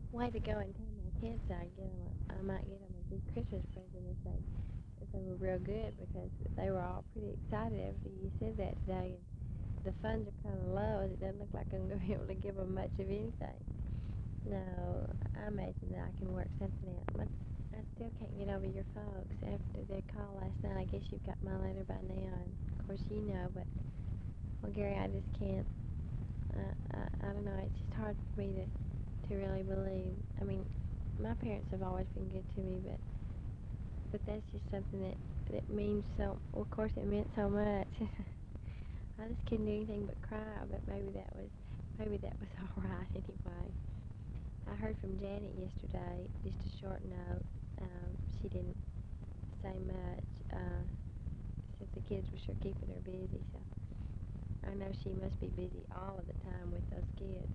way to go and tell my kids I might get them a good Christmas present if they were real good because they were all pretty excited after you said that today. And the funds are kind of low. It doesn't look like I'm going to be able to give them much of anything. No, I imagine that I can work something out. But I still can't get over your folks after their call last night. I guess you've got my letter by now, and of course you know. But well, Gary, I just can't. I don't know. It's just hard for me to really believe. I mean, my parents have always been good to me, but that's just something that means so. Well, of course, it meant so much. I just couldn't do anything but cry. But maybe that was all right anyway. I heard from Janet yesterday. Just a short note. She didn't say much. Said the kids were sure keeping her busy, so I know she must be busy all of the time with those kids.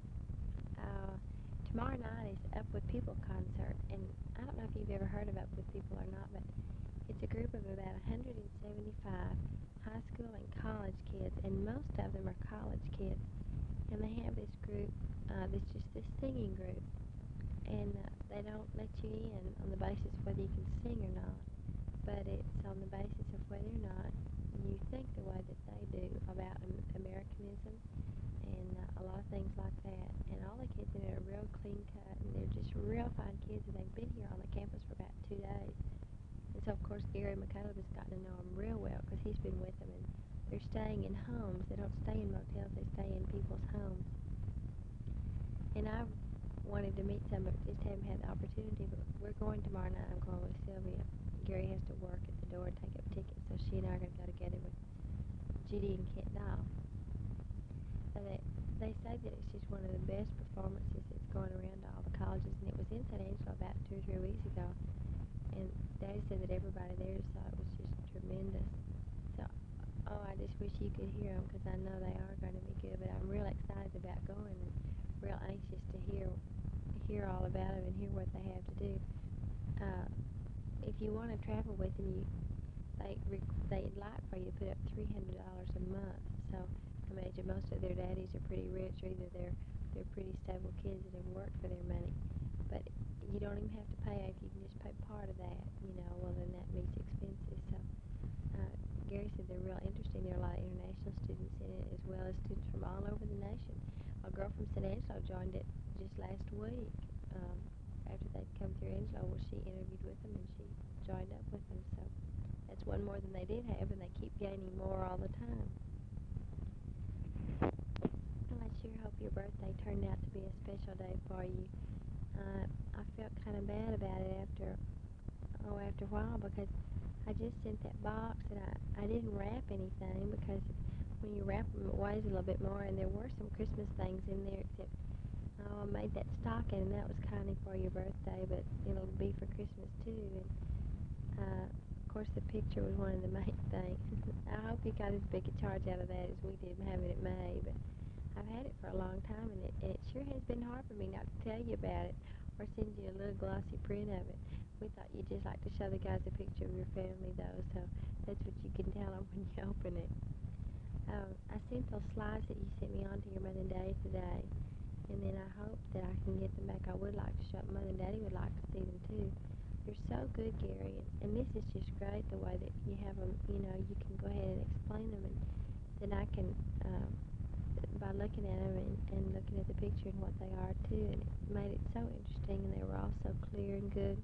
Uh, Tomorrow night is Up with People concert, and I don't know if you've ever heard of Up with People or not, but it's a group of about 175 high school and college kids, and most of them are college kids. And they have this group, that's just this singing group, and they don't let you in on the basis of whether you can sing or not, but it's on the basis of whether or not you think the way that they do about Americanism and a lot of things like that. And all the kids in it are real clean cut, and they're just real fine kids, and they've been here on the campus for about 2 days. And so, of course, Gary McCullough has gotten to know them real well because he's been with them, and they're staying in homes. They don't stay in motels, they stay in people's homes. And I wanted to meet some, but just haven't had the opportunity. But we're going tomorrow night. I'm going with Sylvia. Gary has to work at the door and take up tickets, so she and I are going to go together with Judy and Kent Doll. So they say that it's just one of the best performances that's going around to all the colleges, and it was in San Angelo about 2 or 3 weeks ago. And Daddy said that everybody there thought it was just tremendous. So, oh, I just wish you could hear them because I know they are going to be good. But I'm real excited about going and real anxious to hear all about them and hear what they have to do. Uh, if you want to travel with them, they'd like for you to put up $300 a month. So I imagine most of their daddies are pretty rich, or either they're pretty stable kids that have worked for their money. But you don't even have to pay if you can just pay part of that. Well then that meets expenses. So uh, Gary said they're real interesting. There are a lot of international students in it, as well as students from all over the nation. A girl from San Angelo joined it just last week. Um, After they'd come through Angelo, well, she interviewed with them and she joined up with them. So that's one more than they did have, and they keep gaining more all the time. Well, I sure hope your birthday turned out to be a special day for you. I felt kind of bad about it after a while because I just sent that box and I didn't wrap anything because when you wrap them it weighs a little bit more, and there were some Christmas things in there except I made that stocking, and that was kind of for your birthday, but it'll be for Christmas too. And of course, the picture was one of the main things. I hope you got as big a charge out of that as we did having it made. But I've had it for a long time, and it sure has been hard for me not to tell you about it or send you a little glossy print of it. We thought you'd just like to show the guys a picture of your family, though, so that's what you can tell them when you open it. I sent those slides that you sent me on to your mother and daddy today, and then I hope that I can get them back. I would like to show them. Mother and daddy would like to see them too. They're so good, Gary, and this is just great the way that you have them. You can go ahead and explain them, and then I can, by looking at them and looking at the picture and what they are too, and it made it so interesting, and they were all so clear and good.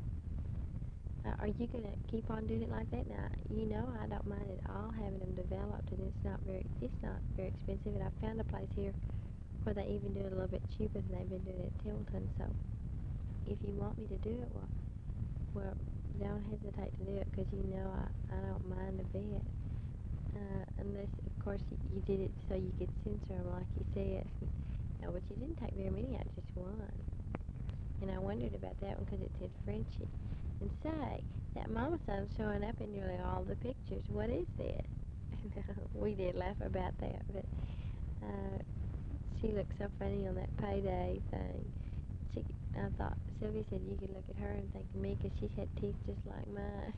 Are you gonna keep on doing it like that? Now, I don't mind at all having them developed, and it's not very expensive, and I found a place here where they even do it a little bit cheaper than they've been doing it at Templeton. So, if you want me to do it, well, don't hesitate to do it because I don't mind a bit. Unless, of course, you did it so you could censor them, like you said. No, but you didn't take very many out, just one. And I wondered about that one because it said Frenchie. And say, that mama son's showing up in nearly all the pictures. What is that? We did laugh about that, but uh, she looked so funny on that payday thing. She, I thought, Sylvia said you could look at her and think of me because she had teeth just like mine.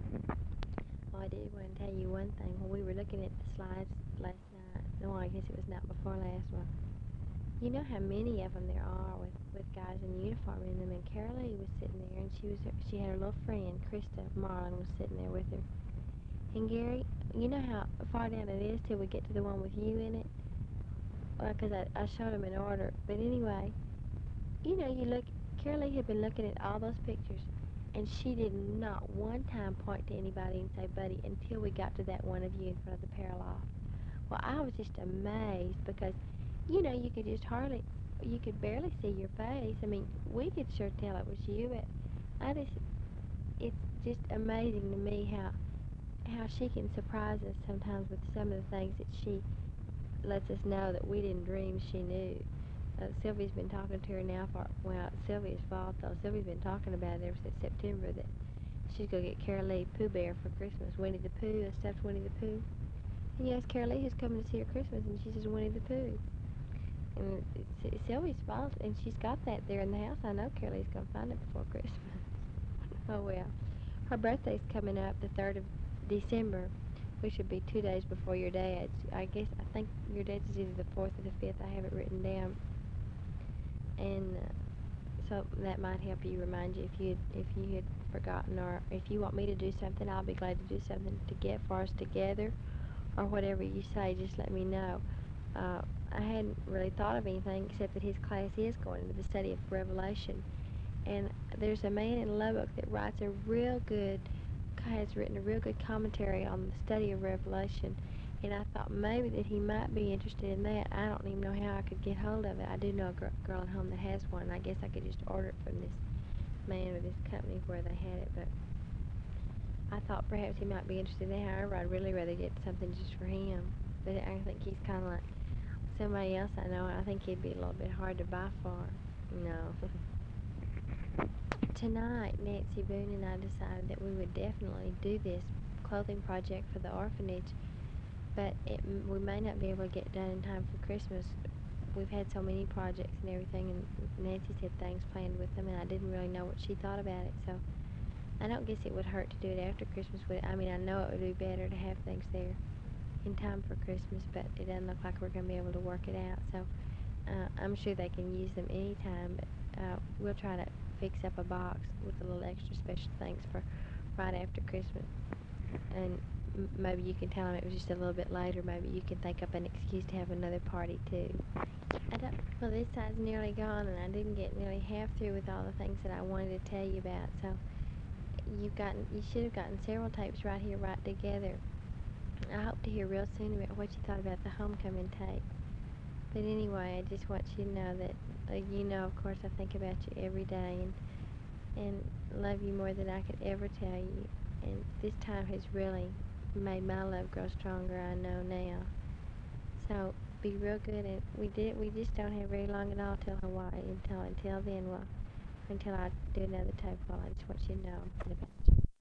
Oh, I did want to tell you one thing. When we were looking at the slides last night, no, I guess it was not before last one. You know how many of them there are with guys in uniform in them. And Carolee was sitting there, and she had her little friend Krista Marlin was sitting there with her. And Gary, you know how far down it is till we get to the one with you in it? Well, 'cause I showed them in order. But anyway, you know, you look. Carolee had been looking at all those pictures, and she did not one time point to anybody and say, "Buddy," until we got to that one of you in front of the paraloft. Well, I was just amazed because, you know, you could barely see your face. I mean, we could sure tell it was you, but it's just amazing to me how she can surprise us sometimes with some of the things that she lets us know that we didn't dream she knew. Sylvia's been talking to her now for, well, it's Sylvia's fault though. Sylvia's been talking about it ever since September that she's going to get Carolee Pooh Bear for Christmas. Winnie the Pooh, a stuffed Winnie the Pooh. And yes, Carolee who's coming to see her Christmas, and she says Winnie the Pooh. And it's Sylvia's fault, and she's got that there in the house. I know Carolee's going to find it before Christmas. Oh well. Her birthday's coming up the 3rd of December, which would be 2 days before your dad's. I think your dad's is either the 4th or the 5th. I have it written down. And so that might help you remind you if you had forgotten, or if you want me to do something, I'll be glad to do something to get for us together, or whatever you say. Just let me know. Uh, I hadn't really thought of anything except that his class is going into the study of Revelation, and there's a man in Lubbock that has written a real good commentary on the study of Revelation, and I thought maybe that he might be interested in that. I don't even know how I could get hold of it. I do know a girl at home that has one, and I guess I could just order it from this man or this company where they had it, but I thought perhaps he might be interested in that. However, I'd really rather get something just for him, but I think he's kind of like somebody else I know. I think he'd be a little bit hard to buy for. No. Tonight, Nancy Boone and I decided that we would definitely do this clothing project for the orphanage, but we may not be able to get it done in time for Christmas. We've had so many projects and everything, and Nancy's had things planned with them, and I didn't really know what she thought about it, so I don't guess it would hurt to do it after Christmas. I mean, I know it would be better to have things there in time for Christmas, but it doesn't look like we're going to be able to work it out, so I'm sure they can use them anytime, but we'll try to fix up a box with a little extra special things for right after Christmas. And maybe you can tell them it was just a little bit later. Maybe you can think up an excuse to have another party too. I don't. Well, this side's nearly gone, and I didn't get nearly half through with all the things that I wanted to tell you about. So you should have gotten several tapes right here, right together. I hope to hear real soon about what you thought about the homecoming tape. But anyway, I just want you to know that, you know, of course, I think about you every day and love you more than I could ever tell you. And this time has really made my love grow stronger, I know now. So be real good. And we just don't have very long at all till Hawaii. Until then, well, until I do another tape call, I just want you to know I'm thinking about you.